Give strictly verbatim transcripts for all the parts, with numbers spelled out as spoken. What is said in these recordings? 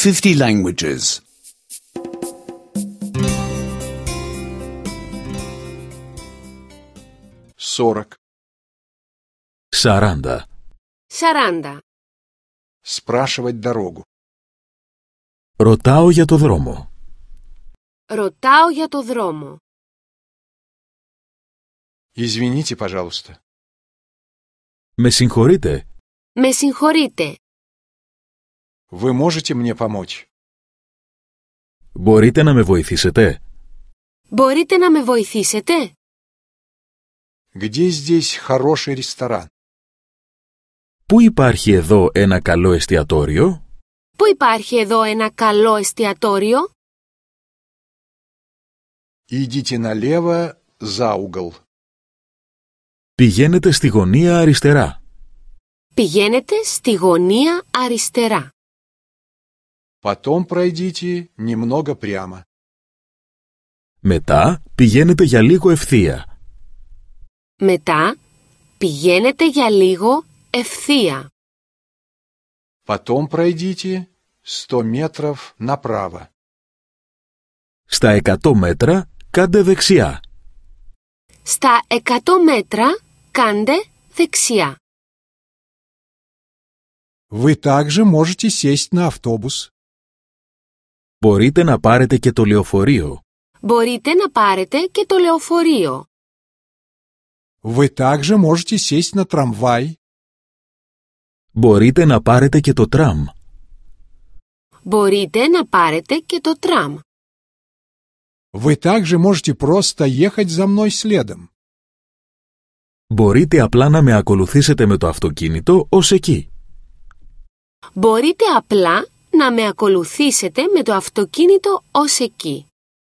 fifty languages. сорок. Σαράντα. Σαράντα. Спрашивать дорогу. Ρωτάω για το δρόμο. Ρωτάω για το δρόμο. Извините, пожалуйста. Με συγχωρείτε. Με συγχωρείτε. Вы можете мне помочь? Μπορείτε να με βοηθήσετε? Μπορείτε να με βοηθήσετε? Где здесь хороший ресторан? Πού υπάρχει εδώ ένα καλό εστιατόριο? Πού υπάρχει εδώ ένα καλό εστιατόριο? Идите налево за угол. Πηγαίνετε στη γωνία αριστερά. Πηγαίνετε στη γωνία αριστερά. Потом пройдите немного прямо. Μετά πηγαίνετε για λίγο ευθεία. Μετά πηγαίνετε για λίγο ευθεία. Потом пройдите сто метров направо. Στα εκατό μέτρα κάντε δεξιά. Στα εκατό μέτρα κάντε δεξιά. Вы также можете сесть на автобус. Μπορείτε να πάρετε και το λεωφορείο. Μπορείτε να πάρετε και το λεωφορείο. Вы также можете сесть на трамвай. Μπορείτε να πάρετε και το τραμ. Μπορείτε να πάρετε και το τραμ. Вы также можете просто ехать за мной следом. Μπορείτε απλά να με ακολουθήσετε με το αυτοκίνητο ως εκεί. Μπορείτε απλά να με ακολουθήσετε με το αυτοκίνητο ως εκεί.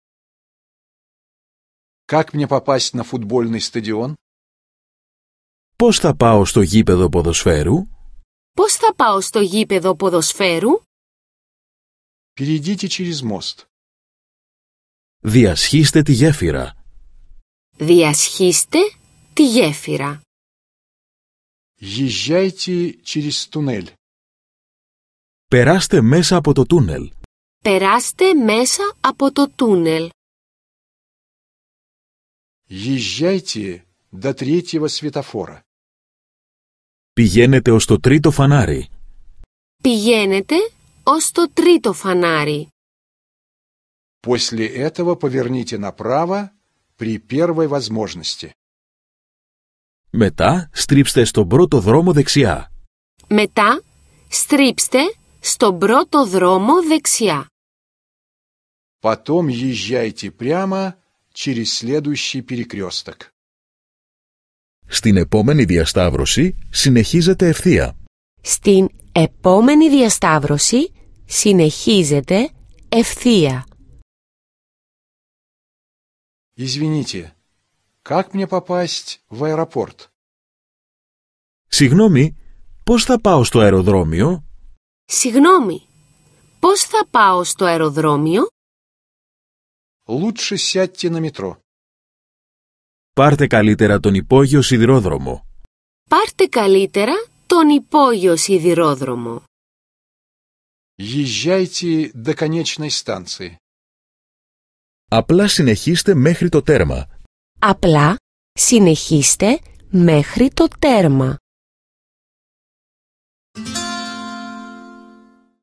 Как мне попасть на футбольный стадион? Πώς θα πάω στο γήπεδο ποδοσφαίρου? Πώς θα πάω στο γήπεδο ποδοσφαίρου? Перейдите через мост. Διασχίστε τη γέφυρα. Διασχίστε τη γέφυρα. Езжайте через туннель. Περάστε μέσα από το τούνελ. Περάστε μέσα από το τούνελ. Езжайте до третьего светофора. Πηγαίνετε ως το τρίτο φανάρι. Πηγαίνετε ως το τρίτο φανάρι. После этого поверните направо при первой возможности. Μετά στρίψτε στον πρώτο δρόμο δεξιά. Μετά στρίψτε στον πρώτο δρόμο δεξιά. Потом езжайте прямо через следующий перекресток. Στην επόμενη διασταύρωση συνεχίζετε ευθεία. Στην επόμενη διασταύρωση συνεχίζετε ευθεία. Извините, как мне попасть в аэропорт? Συγγνώμη, πώς θα πάω στο αεροδρόμιο? Συγγνώμη, πώς θα πάω στο αεροδρόμιο? Лучше сядьте на метро. Πάρτε καλύτερα τον υπόγειο σιδηρόδρομο. Πάρτε καλύτερα τον υπόγειο σιδηρόδρομο. Езжайте до конечной станции. Απλά συνεχίστε μέχρι το τέρμα. Απλά συνεχίστε μέχρι το τέρμα.